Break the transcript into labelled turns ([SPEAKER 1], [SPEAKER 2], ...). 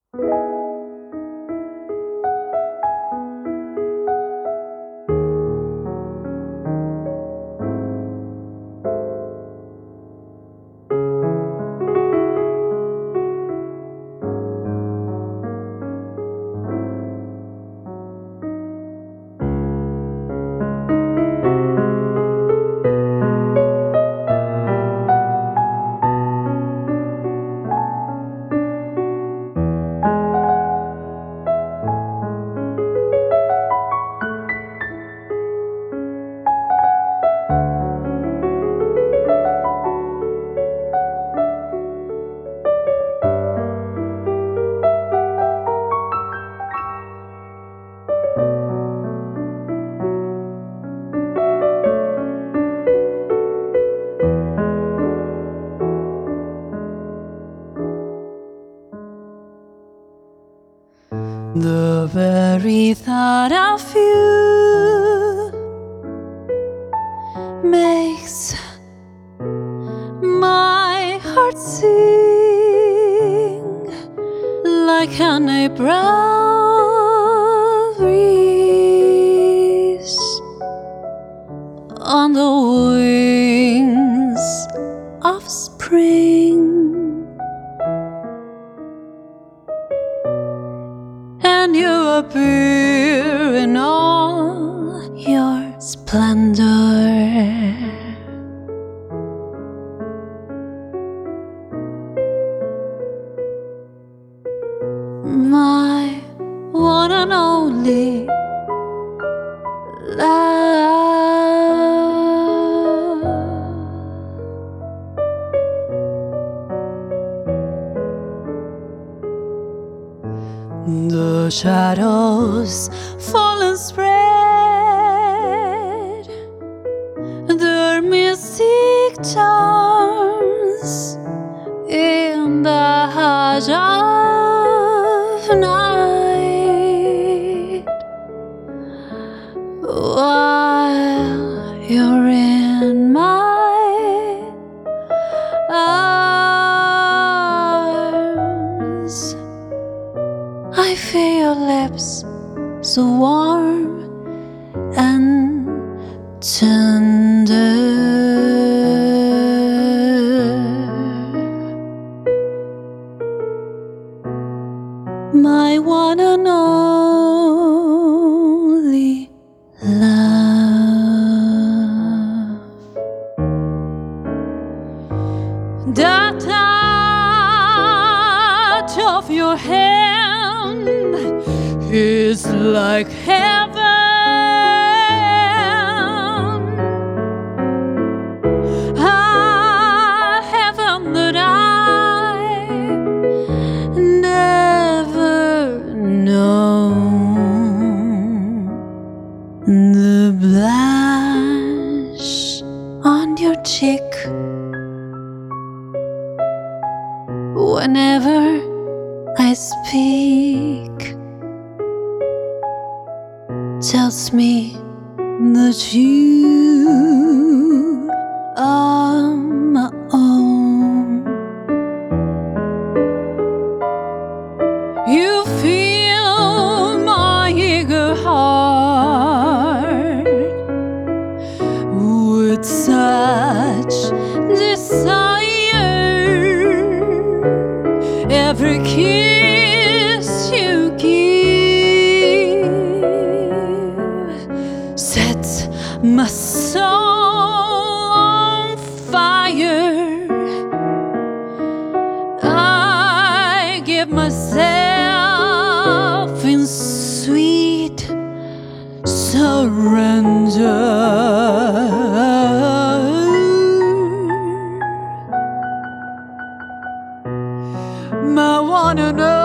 [SPEAKER 1] The very thought of you makes my heart sing like an April breeze on the wings of spring. And you appear in all your splendor. My one and only love. The shadows fall and spread their mystic charms in the hush of night, while you're in my arms. I feel your lips so warm and tender. My one and only love. The touch of your hand is like heaven, a heaven that I never known. The blush on your cheek whenever I speak tells me that you are my own. You fill my eager heart with such desire. Every kiss you give sets my soul on fire. I give myself in sweet surrender. My one and only